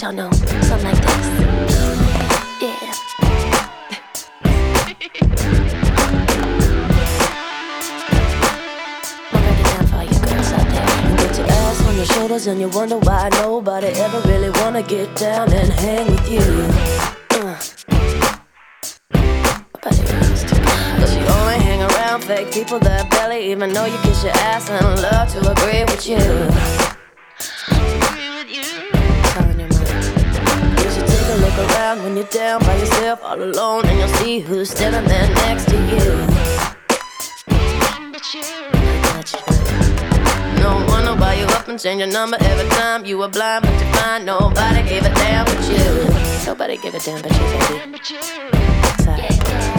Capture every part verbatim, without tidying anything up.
y'all know, something like this. Yeah. I'll break it down for all you girls out there. You get your ass on your shoulders and you wonder why nobody ever really wanna get down and hang with you. Uh. Cause you only hang around fake people that barely even know you kiss your ass and love to agree with you. Agree with you. Telling your mind. You should take a look around when you're down by yourself, all alone, and you'll see who's standing there next to you. But you. No one will buy you up and change your number every time you were blind, but you find nobody gave a damn but you. Nobody gave a damn but you, baby. Yeah.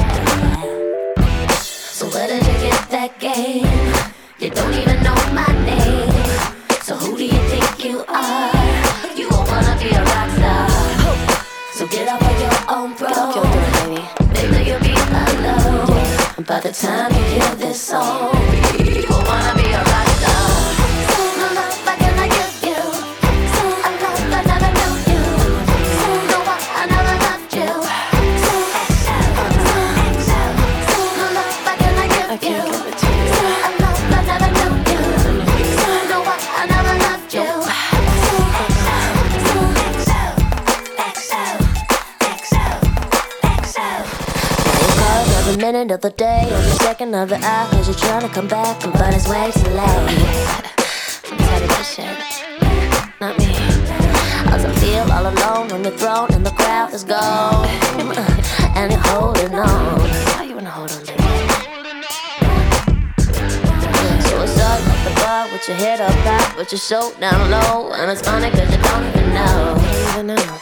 So where did you get that game? You don't even know my name. So who do you think you are? You won't wanna be a rock star. So get off of your own throne. Get off your throne, baby. Baby, you'll be alone. Yeah. By the time you hear this song, you won't wanna be a rock star. So no love I can I give you. So a love I never knew you. So no what I never loved you. So X L, so X L. So no love I can I give you. So a love I never knew you. So no what I never loved you. So X L, so X L, X L, X L, X L. Every minute of the day, every second of the hour, cause you're trying to come back, but it's way too late. I'm tired of that shit. Not me. Cause I feel all alone on the throne and the crowd is gone. And you're holding on. Why you wanna hold on, baby? So it's up at the bar with your head up high, with your show down low. And it's funny cause you don't even know. You don't even know.